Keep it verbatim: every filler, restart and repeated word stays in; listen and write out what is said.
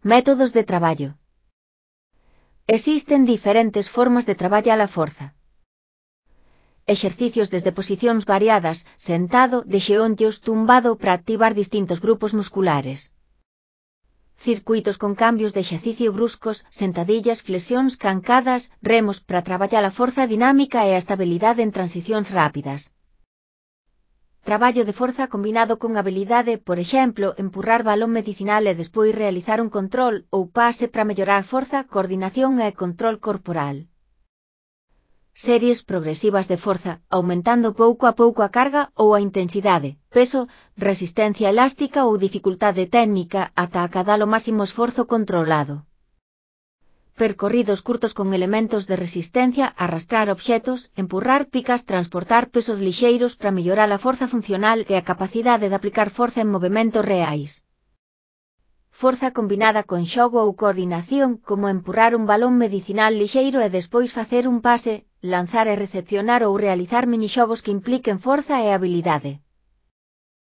Métodos de traballo. Existen diferentes formas de traballar a forza. Exercicios desde posicións variadas, sentado, de xeontios, tumbado para activar distintos grupos musculares. Circuitos con cambios de exercicio bruscos, sentadillas, flexións, cancadas, remos para traballar a forza dinámica e a estabilidade en transicións rápidas. Traballo de forza combinado con habilidade, por exemplo, empurrar balón medicinal e despois realizar un control ou pase para mellorar forza, coordinación e control corporal. Series progresivas de forza, aumentando pouco a pouco a carga ou a intensidade, peso, resistencia elástica ou dificultade técnica ata acadar o máximo esforzo controlado. Percorridos curtos con elementos de resistencia, arrastrar obxetos, empurrar picas, transportar pesos lixeiros para mellorar a forza funcional e a capacidade de aplicar forza en movementos reais. Forza combinada con xogo ou coordinación, como empurrar un balón medicinal lixeiro e despois facer un pase, lanzar e recepcionar ou realizar minixogos que impliquen forza e habilidade.